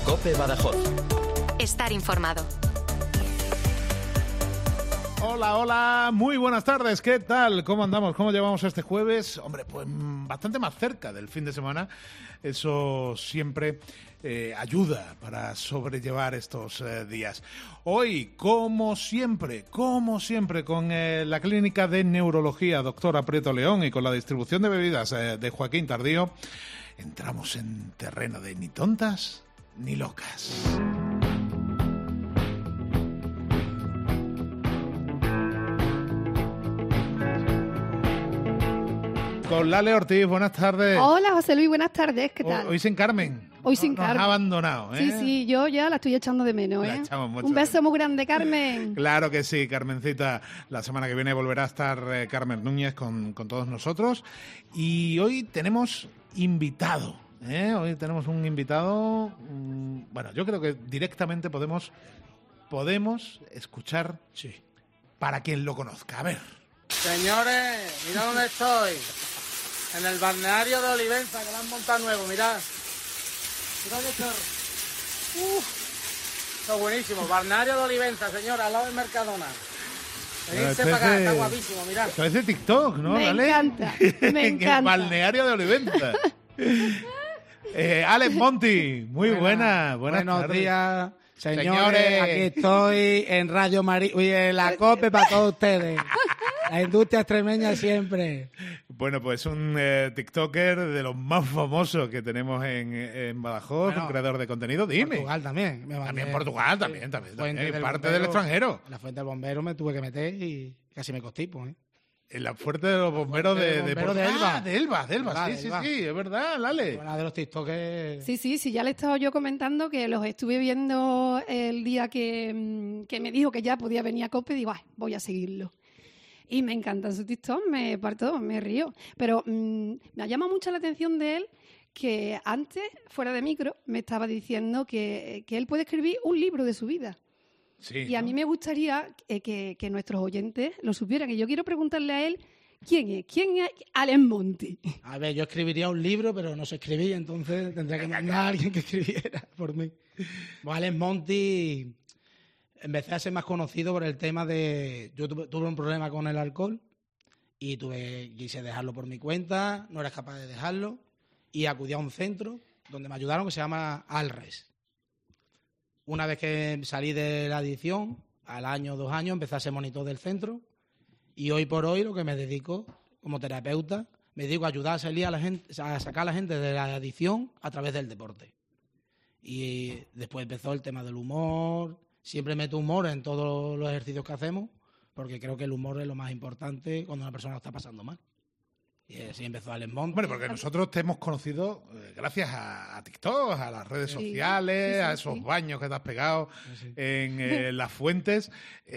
COPE Badajoz. Estar informado. Hola, hola, muy buenas tardes, ¿qué tal? ¿Cómo andamos? ¿Cómo llevamos este jueves? Hombre, pues bastante más cerca del fin de semana. Eso siempre ayuda para sobrellevar estos días. Hoy, como siempre, con la Clínica de Neurología Doctora Prieto León y con la distribución de bebidas de Joaquín Tardío, entramos en terreno de ni tontas ni locas. Con Lale Ortiz, buenas tardes. Hola, José Luis, buenas tardes, ¿qué tal? Hoy sin Carmen. Hoy sin Nos Carmen. ha abandonado, ¿eh? Sí, yo ya la estoy echando de menos, La ¿eh? echamos mucho Un de beso menos. muy grande, Carmen. Claro que sí, Carmencita. La semana que viene volverá a estar Carmen Núñez con todos nosotros. Y hoy tenemos invitado, ¿eh? Hoy tenemos un invitado... bueno, yo creo que directamente podemos escuchar para quien lo conozca. A ver. Señores, mirad dónde estoy. En el balneario de Olivenza, que lo han montado nuevo, mirad. Mirad qué chorro. Está buenísimo. Balneario de Olivenza, señora, al lado del Mercadona. Venirse para acá, está guapísimo, mirad. Esto es de TikTok, ¿no? Me ¿Vale? encanta, me En el encanta. balneario de Olivenza. Alex Monti, muy buenas Buenos tardes. días, señores. Aquí estoy en Radio María, en la COPE para todos ustedes. La industria extremeña siempre. Bueno, pues un TikToker de los más famosos que tenemos en Badajoz, Bueno, un creador de contenido. Dime. Portugal también. También Portugal, también. Fuente del Parte Bombero. del extranjero. En la fuente del bombero me tuve que meter y casi me constipo, ¿eh? En la fuerte de los bomberos Fuerte del bombero de Elba. Ah, de Elba. De Sí, Elba. es verdad, Lale. Una de los TikTokers. Sí, ya le he estado yo comentando que los estuve viendo el día que me dijo que ya podía venir a COPE y digo, voy a seguirlo. Y me encanta su TikTok, me río. Pero me ha llamado mucho la atención de él que antes, fuera de micro, me estaba diciendo que él puede escribir un libro de su vida. Sí, Y a mí me gustaría que nuestros oyentes lo supieran. Y yo quiero preguntarle a él, ¿quién es Alex Monti? A ver, yo escribiría un libro, pero no sé escribir, entonces tendría que mandar a alguien que escribiera por mí. Pues Alex Monti, empecé a ser más conocido por el tema de... Yo tuve un problema con el alcohol y quise dejarlo por mi cuenta, no era capaz de dejarlo y acudí a un centro donde me ayudaron que se llama Alres. Una vez que salí de la adicción, al año, 2 años, empecé a ser monitor del centro y hoy por hoy lo que me dedico como terapeuta, me dedico a ayudar a salir a la gente, a sacar a la gente de la adicción a través del deporte. Y después empezó el tema del humor. Siempre meto humor en todos los ejercicios que hacemos porque creo que el humor es lo más importante cuando una persona lo está pasando mal. Y así empezó Alex Monti. Bueno, porque nosotros te hemos conocido gracias a TikTok, a las redes sociales, a esos baños que te has pegado en las fuentes.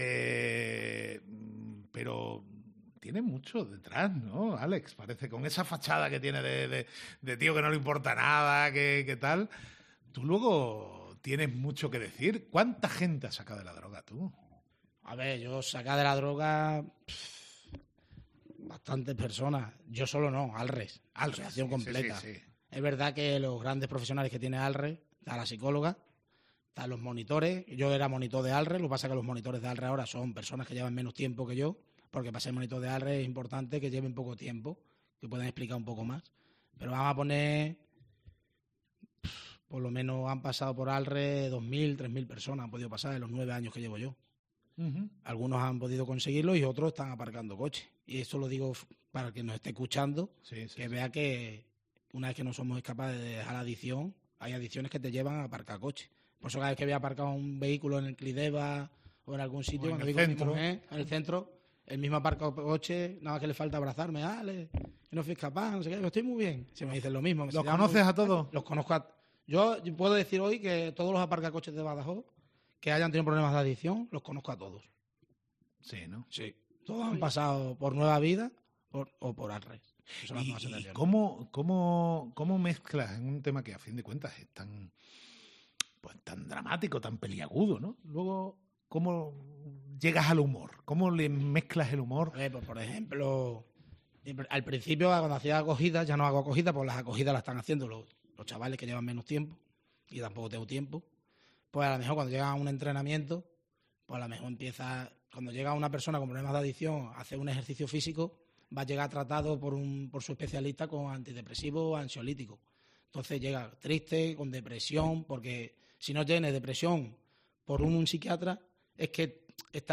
Pero tiene mucho detrás, ¿no, Alex? Parece, con esa fachada que tiene de tío que no le importa nada, que tal. Tú luego tienes mucho que decir. ¿Cuánta gente has sacado de la droga tú? A ver, yo saca de la droga bastantes personas. Yo solo no, Alres. Asociación completa. Sí. Es verdad que los grandes profesionales que tiene Alres, está la psicóloga, están los monitores. Yo era monitor de Alres, lo que pasa es que los monitores de Alres ahora son personas que llevan menos tiempo que yo, porque para ser monitor de Alres es importante que lleven poco tiempo, que puedan explicar un poco más. Pero vamos a poner, por lo menos han pasado por Alres 2.000, 3.000 personas, han podido pasar en los 9 años que llevo yo. Uh-huh. Algunos han podido conseguirlo y otros están aparcando coches. Y esto lo digo para que nos esté escuchando, que vea que una vez que no somos capaces de dejar la adicción, hay adicciones que te llevan a aparcar coches. Por eso cada vez que voy a aparcar un vehículo en el Clideva o en algún sitio, cuando digo a mi mujer, en el centro, el mismo aparca coche, nada más que le falta abrazarme, no fui capaz, no sé qué, yo estoy muy bien. Si me dicen lo mismo. ¿Los conoces a todos? Los conozco yo puedo decir hoy que todos los aparcacoches de Badajoz que hayan tenido problemas de adicción, los conozco a todos. Sí, ¿no? Sí. Todos han pasado por Nueva Vida o por Alres. ¿Y cómo mezclas en un tema que a fin de cuentas es tan dramático, tan peliagudo, ¿no? Luego, ¿cómo llegas al humor? ¿Cómo le mezclas el humor? Pues, por ejemplo, al principio cuando hacía acogidas, ya no hago acogidas, pues las acogidas las están haciendo los chavales que llevan menos tiempo. y tampoco tengo tiempo, pues a lo mejor cuando llega a un entrenamiento, pues a lo mejor cuando llega una persona con problemas de adicción a hacer un ejercicio físico, va a llegar tratado por su especialista con antidepresivo o ansiolítico. Entonces llega triste, con depresión, porque si no tiene depresión por un psiquiatra, es que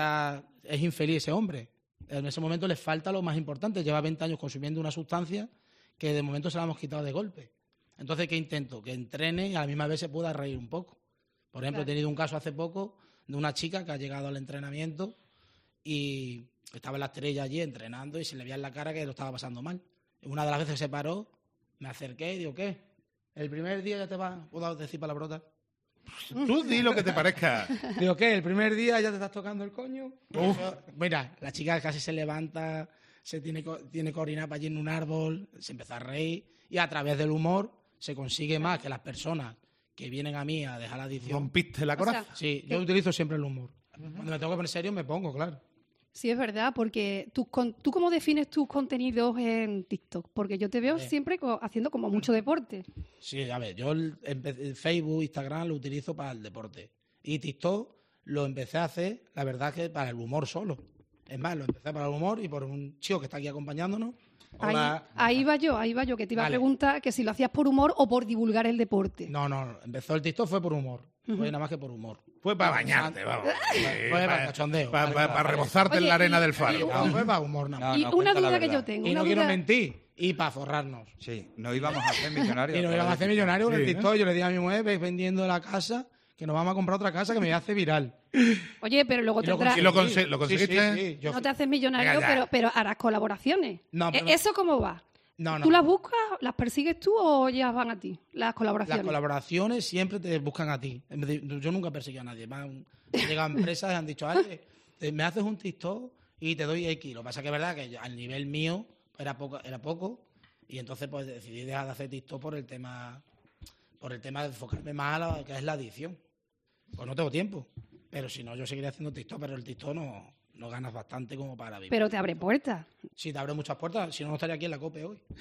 es infeliz ese hombre. En ese momento le falta lo más importante. Lleva 20 años consumiendo una sustancia que de momento se la hemos quitado de golpe. Entonces, ¿qué intento? Que entrene y a la misma vez se pueda reír un poco. Por ejemplo, Claro. he tenido un caso hace poco de una chica que ha llegado al entrenamiento y estaba en la Estrella allí entrenando y se le veía en la cara que lo estaba pasando mal. Una de las veces se paró, me acerqué y digo, ¿qué? ¿El primer día ya te puedo decir palabrotas? Tú di lo que te parezca. Digo, ¿qué? ¿El primer día ya te estás tocando el coño? Mira, la chica casi se levanta, se tiene que orinar para allí en un árbol, se empezó a reír y a través del humor se consigue más que las personas que vienen a mí a dejar la adicción. Rompiste la coraza. Sí, yo utilizo siempre el humor. Cuando me tengo que poner serio me pongo, claro. Sí, es verdad, porque ¿tú cómo defines tus contenidos en TikTok? Porque yo te veo siempre haciendo como mucho deporte. Sí, a ver, yo el Facebook, Instagram lo utilizo para el deporte. Y TikTok lo empecé a hacer, la verdad, que para el humor solo. Es más, lo empecé para el humor y por un chico que está aquí acompañándonos. Hola. Ahí va yo, que te iba a Vale. preguntar que si lo hacías por humor o por divulgar el deporte. No, empezó el TikTok fue por humor. Fue nada más que por humor. Fue para bañarte, vamos. Fue para cachondeo. Para rebozarte en Oye, la arena y- del faro. No, fue para humor nada más. Y No, una cuenta la duda que verdad. yo tengo. Y una no quiero duda- mentir. Y para forrarnos. Sí, no íbamos a hacer millonarios. Y nos íbamos a hacer millonarios con el Sí, TikTok. Yo le dije a mi mujer, "Ves vendiendo la casa, que nos vamos a comprar otra casa que me voy a hacer viral". Oye, pero luego tendrás... ¿Y lo conseguí. conseguiste? Sí, yo No te haces millonario, Venga, ya. pero harás colaboraciones. No, pero- ¿Eso cómo va? No. ¿Tú las buscas, las persigues tú o ellas van a ti, las Las colaboraciones? colaboraciones siempre te buscan a ti. Yo nunca persigo a nadie. Han llegado empresas y han dicho, Ale, me haces un TikTok y te doy X. Lo que pasa que es verdad que al nivel mío era poco y entonces pues decidí dejar de hacer TikTok por el tema de enfocarme más a lo que es la adicción. Pues no tengo tiempo. Pero si no, yo seguiré haciendo TikTok, pero el TikTok no ganas bastante como para vivir. Pero te abre puertas. Sí, te abre muchas puertas. Si no, no estaría aquí en la COPE hoy.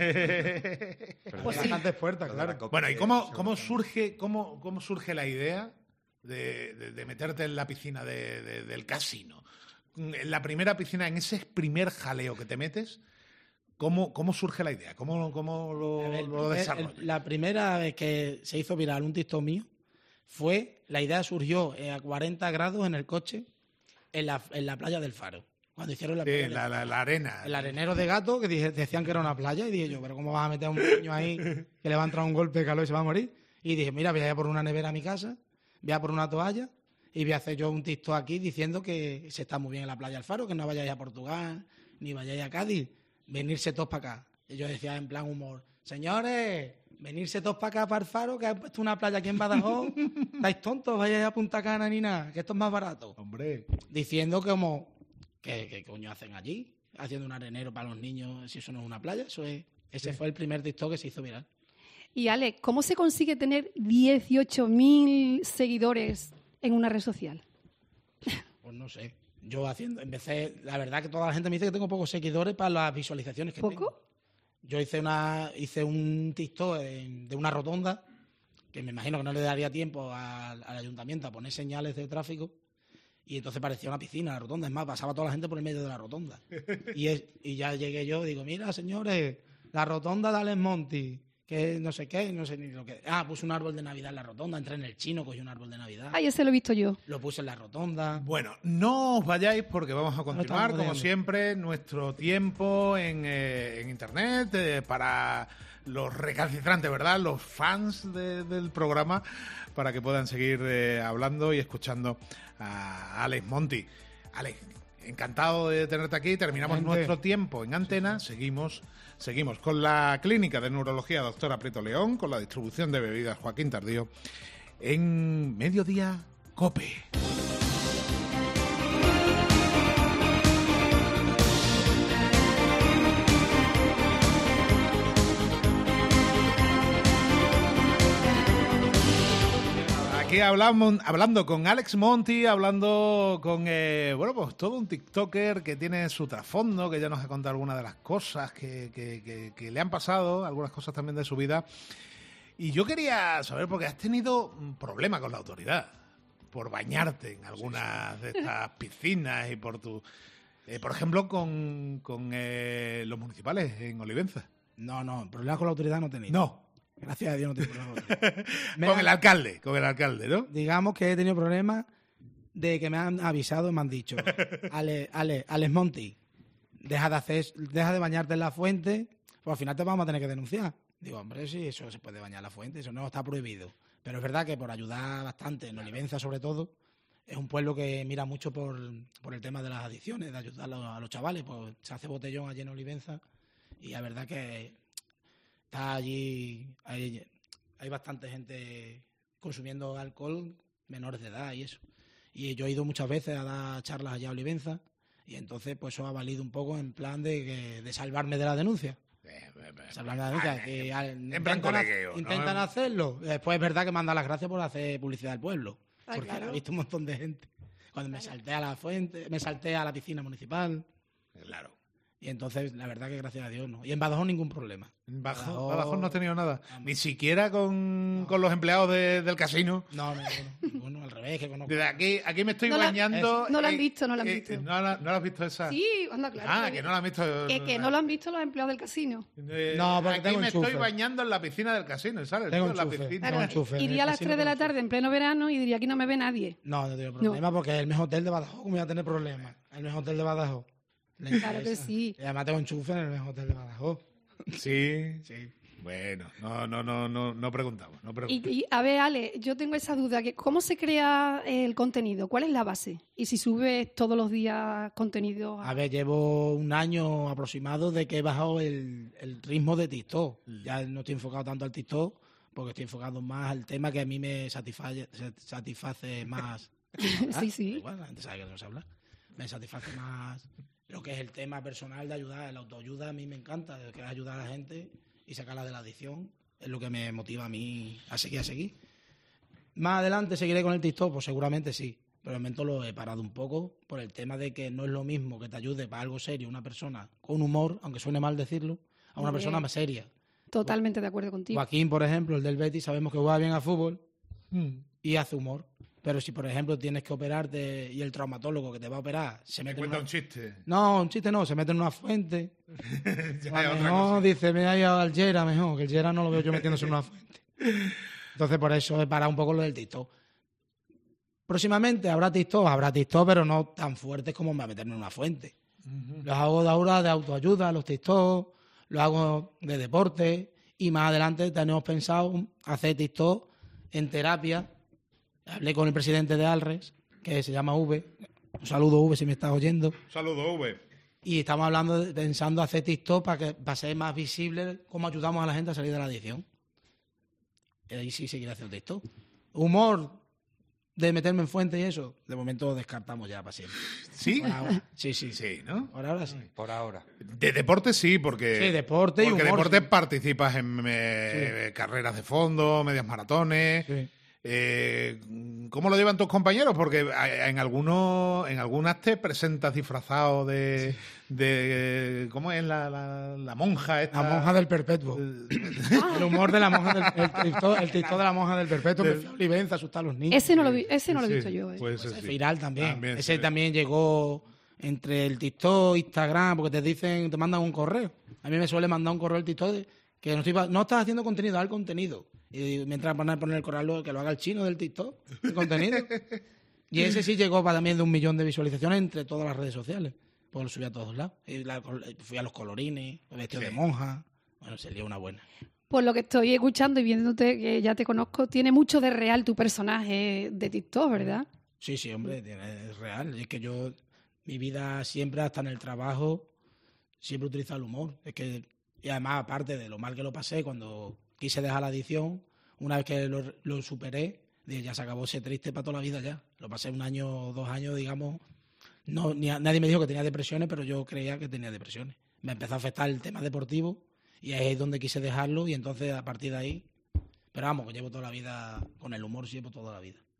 Pues sí. Bastantes puertas, claro. Bueno, ¿y cómo surge la idea de meterte en la piscina del casino? En la primera piscina, en ese primer jaleo que te metes, ¿cómo surge la idea? ¿Cómo A ver, lo desarrollas? la primera vez que se hizo viral un TikTok mío la idea surgió a 40 grados en el coche en la playa del Faro. Cuando hicieron la Sí, playa del Faro. la arena. El arenero de Gato, que decían que era una playa, y dije yo, pero ¿cómo vas a meter a un niño ahí que le va a entrar un golpe de calor y se va a morir? Y dije, mira, voy a ir a por una nevera a mi casa, voy a por una toalla y voy a hacer yo un TikTok aquí diciendo que se está muy bien en la playa del Faro, que no vayáis a Portugal, ni vayáis a Cádiz, venirse todos para acá. Y yo decía en plan humor, señores, venirse todos para acá, para el Faro, que han puesto una playa aquí en Badajoz, estáis tontos, vayáis a Punta Cana ni nada, que esto es más barato. Hombre. Diciendo como, ¿qué coño hacen allí? Haciendo un arenero para los niños, si eso no es una playa, ese fue el primer TikTok que se hizo viral. Y Ale, ¿cómo se consigue tener 18.000 seguidores en una red social? Pues no sé. Empecé, la verdad que toda la gente me dice que tengo pocos seguidores para las visualizaciones que tengo. ¿Poco? Yo hice un TikTok de una rotonda, que me imagino que no le daría tiempo al ayuntamiento a poner señales de tráfico, y entonces parecía una piscina la rotonda. Es más, pasaba toda la gente por el medio de la rotonda. Y ya llegué yo, digo, mira, señores, la rotonda de Alex Monti, que no sé qué, no sé ni lo que... puse un árbol de Navidad en la rotonda, entré en el Chino, cogí un árbol de Navidad, Ay, ese lo he visto yo. lo puse en la rotonda. Bueno, no os vayáis porque vamos a continuar, estamos como jodiendo. siempre, nuestro tiempo en Internet para los recalcitrantes, ¿verdad? Los fans del programa, para que puedan seguir hablando y escuchando a Alex Monti. Alex, encantado de tenerte aquí. Terminamos Gente. nuestro tiempo en antena. Seguimos con la clínica de neurología Doctora Prieto León, con la distribución de bebidas Joaquín Tardío, en Mediodía COPE. Aquí hablando con Alex Monti, hablando con, pues todo un TikToker que tiene su trasfondo, que ya nos ha contado algunas de las cosas que le han pasado, algunas cosas también de su vida. Y yo quería saber, porque has tenido un problema con la autoridad por bañarte en algunas de estas piscinas y por tu... por ejemplo, con los municipales en Olivenza. No, problemas con la autoridad no he tenido. No. Gracias a Dios no tengo problemas con la autoridad. Con el alcalde, ¿no? Digamos que he tenido problemas de que me han avisado y me han dicho, Alex Monti, deja de bañarte en la fuente, pues al final te vamos a tener que denunciar. Digo, hombre, sí, eso se puede bañar en la fuente, eso no está prohibido. Pero es verdad que por ayudar bastante, en Olivenza sobre todo, es un pueblo que mira mucho por el tema de las adicciones, de ayudar a los chavales. Pues se hace botellón allí en Olivenza y la verdad que está allí, hay bastante gente consumiendo alcohol, menores de edad y eso. Y yo he ido muchas veces a dar charlas allá a Olivenza y entonces pues eso ha valido un poco en plan de salvarme de la denuncia. Salvarme de la denuncia, que intentan hacerlo. Después es verdad que me han dado las gracias por hacer publicidad del pueblo, porque claro. he visto un montón de gente. Cuando me salté a la fuente, me salté a la piscina municipal. Claro. Y entonces, la verdad que gracias a Dios no. Y en Badajoz ningún problema. En Badajoz no has tenido nada. No. Ni siquiera con los empleados del casino. No, ninguno, al revés, que conozco. Desde aquí me estoy No bañando. no lo han visto, no lo han visto. ¿No la has visto esa? Sí, anda, claro. Ah, que no la han visto. Que no lo han visto los empleados del casino. No, porque aquí tengo me enchufe. estoy bañando en la piscina del casino, ¿sabes? Tengo En la enchufe. piscina. Tengo enchufe. Iría a las 3 de la tarde en pleno verano y diría, aquí no me ve nadie. No tengo problema porque es el mejor hotel de Badajoz. ¿Cómo voy a tener problemas? El mejor hotel de Badajoz. Claro que sí. Y además tengo enchufe en el mejor hotel de Badajoz. Sí. Sí. Bueno, no preguntamos. Y a ver, Ale, yo tengo esa duda, que ¿cómo se crea el contenido? ¿Cuál es la base? Y si subes todos los días contenido... A ver, llevo un año aproximado de que he bajado el ritmo de TikTok. Ya no estoy enfocado tanto al TikTok porque estoy enfocado más al tema que a mí me satisface más. Sí. Igual, la gente sabe que no sé hablar. Me satisface más lo que es el tema personal de ayudar. La autoayuda a mí me encanta, que es ayudar a la gente y sacarla de la adicción. Es lo que me motiva a mí a seguir. Más adelante seguiré con el TikTok, pues seguramente sí. Pero de momento lo he parado un poco por el tema de que no es lo mismo que te ayude para algo serio una persona con humor, aunque suene mal decirlo, a una persona más seria. Totalmente de acuerdo contigo. Joaquín, por ejemplo, el del Betis, sabemos que juega bien a fútbol y hace humor. Pero si, por ejemplo, tienes que operarte y el traumatólogo que te va a operar se mete cuenta un chiste. No, un chiste no, se mete en una fuente. Ya hay otra No, cosa. dice, me ha ido al Gera mejor, que el Gera no lo veo yo metiéndose en una fuente. Entonces, por eso he parado un poco lo del TikTok. Próximamente habrá TikTok, pero no tan fuertes como me va a meterme en una fuente. Los hago de ahora de autoayuda, los TikTok, los hago de deporte y más adelante tenemos pensado hacer TikTok en terapia. Hablé con el presidente de Alres, que se llama V. Un saludo, V, si me estás oyendo. Saludo, V. Y estamos pensando hacer TikTok para ser más visible cómo ayudamos a la gente a salir de la adicción. Y ahí sí seguiré haciendo TikTok. Humor de meterme en fuente y eso, de momento descartamos ya para siempre. ¿Sí? Por ahora. Sí, Sí, ¿no? Por ahora sí. Por ahora. De deporte sí, porque... Sí, deporte y porque humor, deporte sí. participas en carreras de fondo, medias maratones... Sí. ¿Cómo lo llevan tus compañeros? Porque en algunas te presentas disfrazado de ¿cómo es la monja esta? La monja del perpetuo. El humor de la monja el TikTok de la monja del perpetuo. Me fui a Olivenza a asustar a los niños. Ese no lo he visto yo. Pues Es sí. viral también. Ese sí. también llegó entre el TikTok, Instagram, porque te mandan un correo. A mí me suele mandar un correo el TikTok que no estás haciendo contenido, haz el contenido. Y mientras van a poner el correo que lo haga el chino del TikTok, el contenido. Y ese sí llegó para también de 1 millón de visualizaciones entre todas las redes sociales. Pues lo subí a todos lados. Y fui a los colorines, vestido de monja. Bueno, sería una buena. Por lo que estoy escuchando y viéndote, que ya te conozco, tiene mucho de real tu personaje de TikTok, ¿verdad? Sí, hombre, es real. Es que yo, mi vida siempre, hasta en el trabajo, siempre he utilizado el humor. Y además, aparte de lo mal que lo pasé cuando quise dejar la adicción, una vez que lo superé, dije, ya se acabó, ser triste para toda la vida ya. Lo pasé 1 año, 2 años, digamos. Nadie me dijo que tenía depresiones, pero yo creía que tenía depresiones. Me empezó a afectar el tema deportivo y ahí es donde quise dejarlo y entonces a partir de ahí... Pero vamos, que llevo toda la vida con el humor, llevo toda la vida.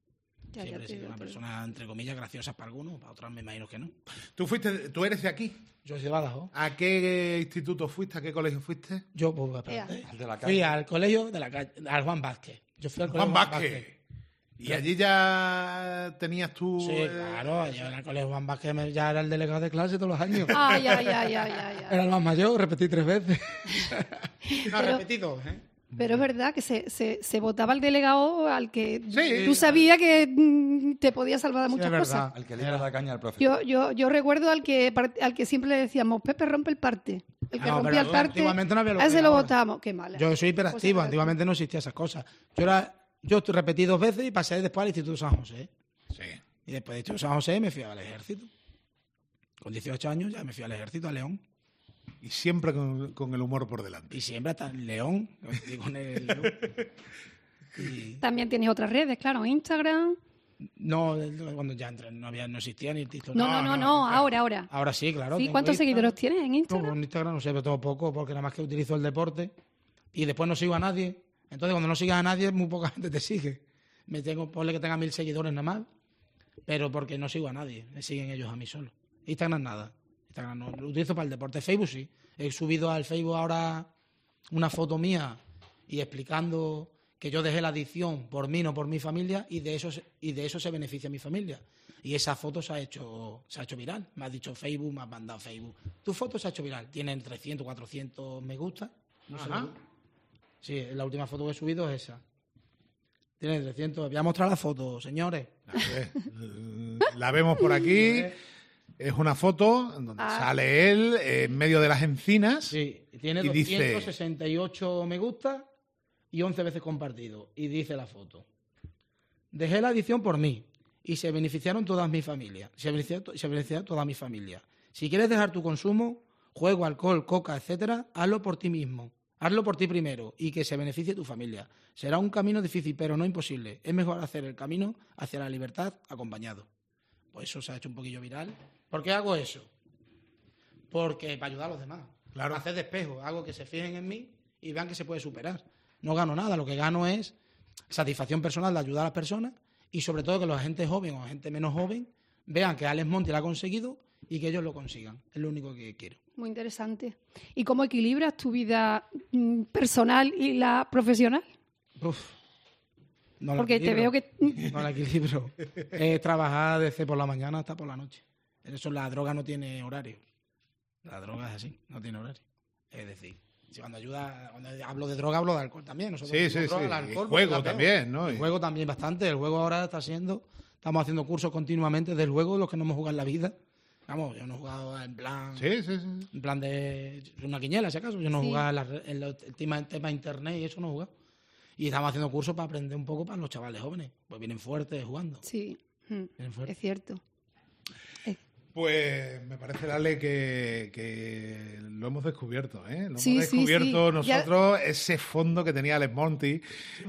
Ya, Siempre he te sido digo, una persona, entre comillas, graciosa para algunos, para otros me imagino que no. ¿Tú eres de aquí? Yo soy de Badajoz. ¿A qué instituto fuiste? ¿A qué colegio fuiste? Yo, pues, espérate. El de la Fui calle. al colegio de la calle, al Juan Vázquez. Yo fui al colegio Juan Vázquez. ¿Y allí ya tenías tú...? Sí, claro, yo en el colegio Juan Vázquez ya era el delegado de clase todos los años. Ay. Era el más mayor, repetí 3 veces. No, Pero- repetí 2, ¿eh? Pero es verdad que se votaba al delegado al que Sí. tú sabías que te podía salvar de Sí, muchas es verdad. cosas. Al que le iba a dar caña al profesor. Yo recuerdo al que siempre le decíamos, Pepe, rompe el parte. El que No, rompía pero el parte, antiguamente no había lo a que ese hay lo ahora. votábamos. Qué mala. Yo soy hiperactivo, Pues, antiguamente no existían esas cosas. Yo repetí 2 veces y pasé después al Instituto San José. Sí. Y después del Instituto San José me fui al ejército. Con 18 años ya me fui al ejército, a León. Y siempre con el humor por delante. Y siempre hasta en León. Con el, y, También tienes otras redes, claro, Instagram. no, cuando ya entré, no existía ni el TikTok. No, ahora. Ahora sí, claro. Sí, tengo ¿cuántos Instagram. seguidores tienes en No, Instagram? en Instagram no sé, pero tengo poco, porque nada más que utilizo el deporte y después no sigo a nadie. Entonces, cuando no sigas a nadie, muy poca gente te sigue. Ponle que tenga 1000 seguidores nada más, pero porque no sigo a nadie, me siguen ellos a mí solo. Instagram nada. Instagram no, lo utilizo para el deporte. Facebook sí. He subido al Facebook ahora una foto mía y explicando que yo dejé la adicción por mí, no por mi familia, y de eso se beneficia mi familia. Y esa foto se ha hecho viral. Me ha dicho Facebook, me ha mandado Facebook. Tu foto se ha hecho viral. Tienen 300, 400 me gusta. No sé. Ajá. Sí, la última foto que he subido es esa. Tiene 300. Voy a mostrar la foto, señores. La vemos por aquí. Es una foto en donde sale él en medio de las encinas. Sí, tiene Y dice- 268 me gusta y 11 veces compartido. Y dice la foto. Dejé la adicción por mí y se beneficiaron todas mis familias. Se beneficiaron toda mi familia. Si quieres dejar tu consumo, juego, alcohol, coca, etcétera, hazlo por ti mismo. Hazlo por ti primero y que se beneficie tu familia. Será un camino difícil, pero no imposible. Es mejor hacer el camino hacia la libertad acompañado. Pues eso se ha hecho un poquillo viral. ¿Por qué hago eso? Porque para ayudar a los demás. Claro. Hacer de espejo. Hago que se fijen en mí y vean que se puede superar. No gano nada. Lo que gano es satisfacción personal de ayudar a las personas y sobre todo que la gente joven o la gente menos joven vean que Alex Monti lo ha conseguido y que ellos lo consigan. Es lo único que quiero. Muy interesante. ¿Y cómo equilibras tu vida personal y la profesional? Uf. No la Porque te equilibro. veo que... No la equilibro. Es trabajar desde por la mañana hasta por la noche. Eso, la droga no tiene horario. La droga es así, no tiene horario. Es decir, si cuando hablo de droga, hablo de alcohol también. Nosotros Sí, decimos sí, droga, sí. el alcohol, Y porque juego es la peor. también, ¿no? El juego también bastante. El juego ahora estamos haciendo cursos continuamente del juego, los que no hemos jugado en la vida. Vamos, yo no he jugado en plan... Sí, sí, sí. En plan de una quiniela, si acaso. Yo no he Sí. jugado el tema internet y eso no he jugado. Y estamos haciendo cursos para aprender un poco para los chavales jóvenes. Pues vienen fuertes jugando. Sí, Vienen fuertes. es cierto. Pues me parece, Dale, que lo hemos descubierto, ¿eh? Lo Sí, hemos sí, descubierto sí. Ya- nosotros, ese fondo que tenía Alex Monti,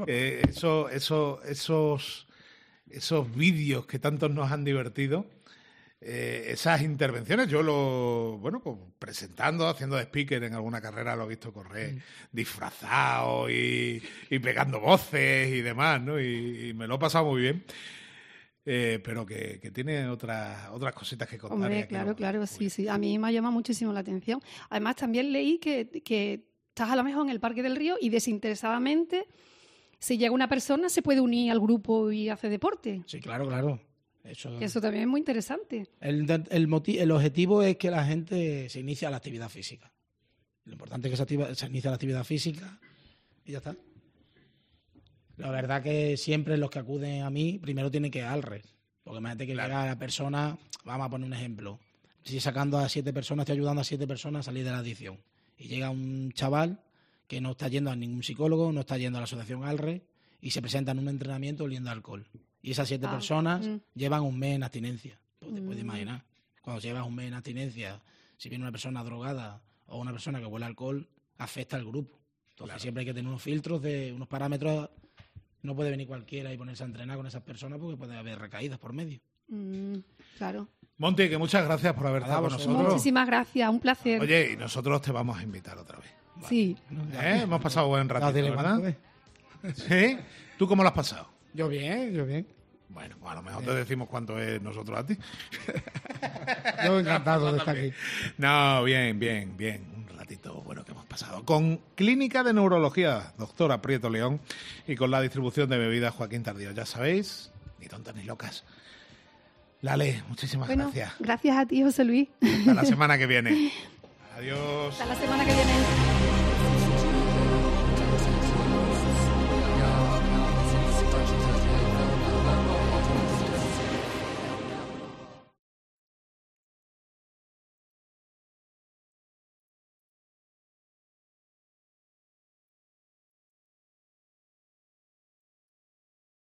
esos vídeos que tantos nos han divertido, esas intervenciones. Yo pues presentando, haciendo de speaker en alguna carrera, lo he visto correr disfrazado y pegando voces y demás, ¿no? Y me lo he pasado muy bien. Pero que tiene otras cositas que contar. y Hombre, aquí no- claro, sí. A mí me ha llamado muchísimo la atención. Además, también leí que estás a lo mejor en el Parque del Río y desinteresadamente, si llega una persona, se puede unir al grupo y hacer deporte. Sí, claro. Eso, Que eso también es muy interesante. el objetivo es que la gente se inicie a la actividad física. Lo importante es que se inicie a la actividad física y ya está. La verdad que siempre los que acuden a mí primero tienen que ir al red. Porque imagínate que llega la persona, vamos a poner un ejemplo. Estoy sacando a 7 personas, estoy ayudando a 7 personas a salir de la adicción. Y llega un chaval que no está yendo a ningún psicólogo, no está yendo a la asociación Alre y se presenta en un entrenamiento oliendo alcohol. Y esas 7 personas llevan un mes en abstinencia. Pues te puedes imaginar. Cuando llevas un mes en abstinencia, si viene una persona drogada o una persona que huele a alcohol, afecta al grupo. Entonces siempre hay que tener unos filtros, unos parámetros. No puede venir cualquiera y ponerse a entrenar con esas personas porque puede haber recaídas por medio. Claro. Monti, que muchas gracias por haber estado con vosotros. nosotros. Muchísimas gracias, un placer. Oye, y nosotros te vamos a invitar otra vez. Sí. Hemos pasado buen ratito, No tiene ¿verdad? cuánto, ¿Sí? ¿Tú cómo lo has pasado? Yo bien. Bueno, a lo mejor te decimos cuánto es nosotros a ti. Yo encantado de estar aquí. No, bien. Un ratito bueno que hemos pasado. Con Clínica de Neurología, doctora Prieto León, y con la distribución de bebidas Joaquín Tardío. Ya sabéis, ni tontas ni locas. Lale, muchísimas gracias. Gracias a ti, José Luis. Hasta la semana que viene. Adiós. Hasta la semana que viene.